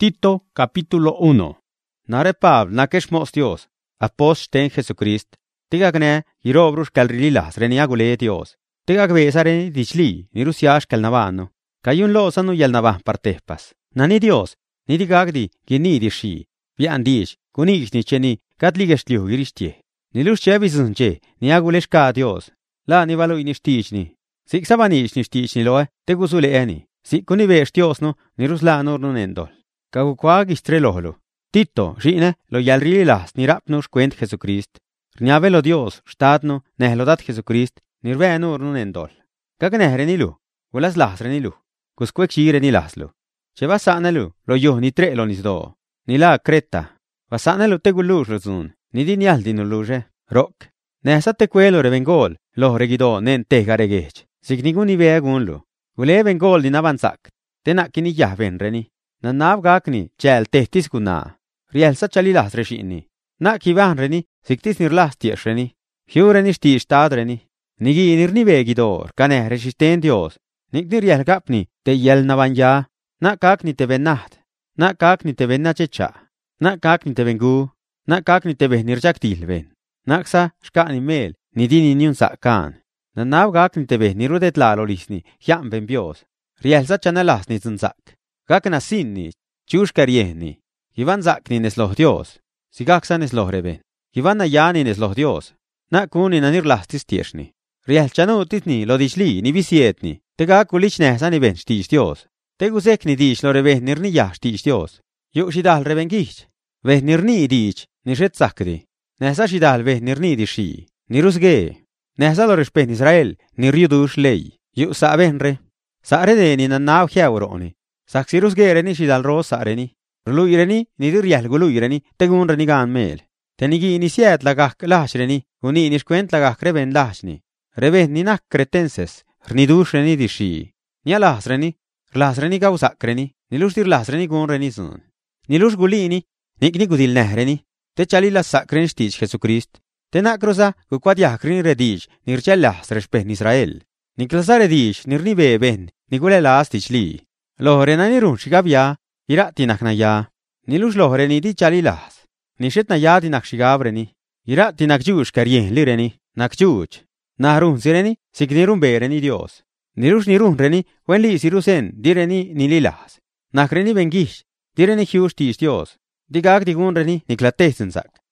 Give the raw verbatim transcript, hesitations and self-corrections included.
Tito capítulo uno. Nare Pabl nakeshmos Dios, apost ten Jesucrist. Tigagne irobrush kalrililas reniagule Dios. Tigagbesare dichli nirusiash kalnavano. Kayun losanu yalnava partehpas. Nani Dios, ni digagdi gini dishi. Viandish, kunix ni cheni, katligeshliu girishtie. Nilush chevisunche, niagulesh ka Dios. La ni valu inishtichni. Sik sabanish nishtichni loe, tegusule eni. Sik kunivesh Dios no, nirusla nurnunendol. Kagukwag istrelohlo. Tito, shine, lo yalrililas nirapnush kwent Jesucrist. Rniavelo Dios, stadno, nehlodat Jesucrist, nirvenu nurnendol. Kagnehre ulas lasrenilu. Kuskwek shire ni laslu. Che vasanelu, lo yo ni tre lo nisdo. Ni la creta. Vasanelu tegulush rozun, ni dinial dinuluje, rock. Nesate quello revengol, lo regido nen tega regech. Signigun ni veagunlu. Ule vengol din avanzak. Tenakini yahvenreni. Nanav gakni, chel tehtis guna. Rielsa chalilas reshini. Na kivanreni, siktis nirlas tiesreni. Hiureni sti stadreni. Nigi nirni vegidor, kane resisten Dios. Nik niriel gapni, te yel navanja. Na kakni te venaht. Na kakni te venachecha. Na kakni te vengu. Na kakni te venirjak tilven. Naksa, shkani mel, nidini niun sakan. Nanav gakni te venirudet lalolisni, jam benbios. Rielsa chanalas ni zunzak. Gakna sinni, chushkarieni. Ivan zakni nesloh Dios. Sigaksa nesloh reben. Ivan ayani nesloh Dios. Na kuni nanirlastis tieshni. Riel chanutitni lo dishli ni visietni. Tega kulich nehsani ben shtish Dios. Tegusekni dish lo reben nirni ya shtish Dios. Yu shidal reben gich. Veh nirni dich, nishet sakri. Nehsa shidal veh nirni dishi. Nirusge. Nehsa lo rishpen Israel, nirjudush lei. Yu sa benre. Sa redeni nanav hiauroni. Saksirusgereni shidal ros sareni. Ruluireni, nidirial guluireni, tegun renigan mel. Tenigi inisiet lagak lashreni, uni nishkwent lagak reben lashni. Reben ninak cretenses, rnidush dishi. Nia lasreni, lasreni gausakreni, nilushtir lasreni gun renizun. Nilush gulini, nikni gudil nehreni, te chalila sakren stich Jesucrist. Te nakrosa, kukwadiakrin redish, nirchellas reshpen Israel. Niklasa redish, nirnibe ben, nigule stich li. Lohrena run shigabya, irati naknaya. Nilush lohreni di chalilas. Nishet naya di nakshigabreni. Irati nakjush karien lireni, nakjuch. Nahrun sireni, signirun bereni Dios. Nilush nirun reni, wenli sirusen, direni nililas. Nakreni bengish, direni hiush tis Dios. Digag digun reni, niklatesen sak.